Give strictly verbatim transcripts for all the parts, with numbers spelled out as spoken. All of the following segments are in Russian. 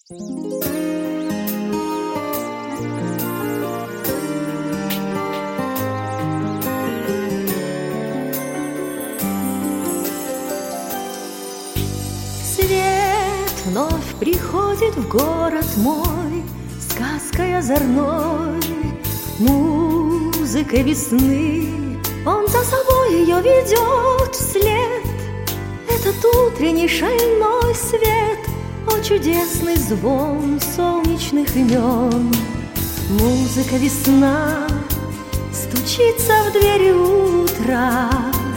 Свет вновь приходит в город мой, сказкой озорной, музыкой весны. Он за собой ее ведет вслед. Этот утренний шальной свет, о чудесный звон солнечных имен. Музыка весна стучится в двери утра.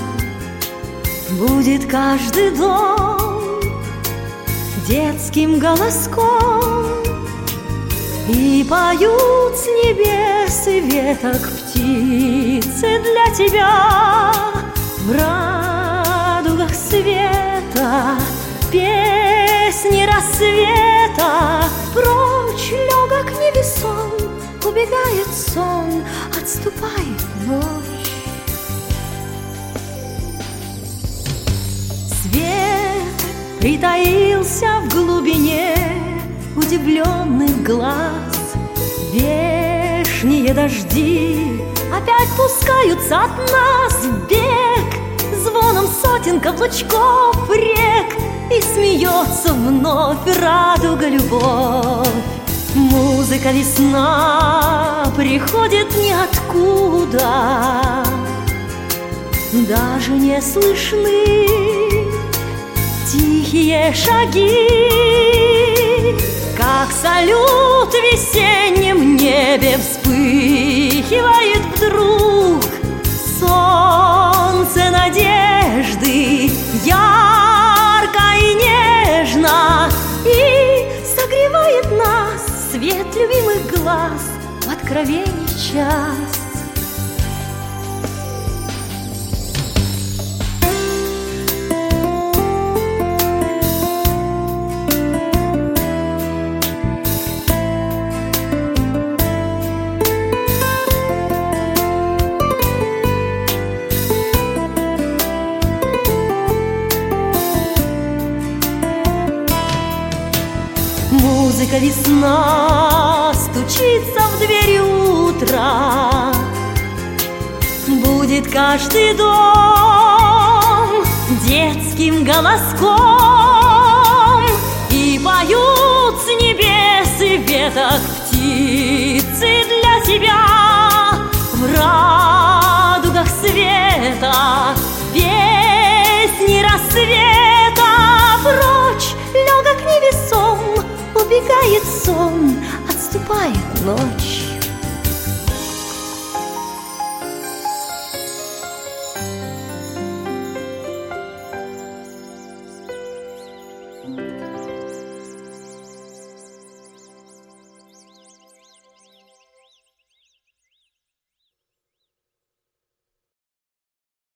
Будет каждый дом детским голоском, и поют с небес и веток птицы для тебя. В радугах света песни рассвета. Прочь легок невесон, убегает сон, отступает ночь. Свет притаился в глубине удивленных глаз. Вешние дожди опять пускаются от нас в бег, звоном сотен каблучков рек, и смеется вновь радуга любовь. Музыка весна приходит ниоткуда, даже не слышны тихие шаги, как салют в весеннем небе вспыхивает вдруг солнце надежды, ярко и нежно, и согревает нас свет любимых глаз в откровенный час. Музыка весна стучится в двери утра. Будет каждый дом детским голоском, и поют с небес и веток птицы для тебя. В радугах света песни рассвета. Прочь легок невесом, убегает сон, отступает ночь.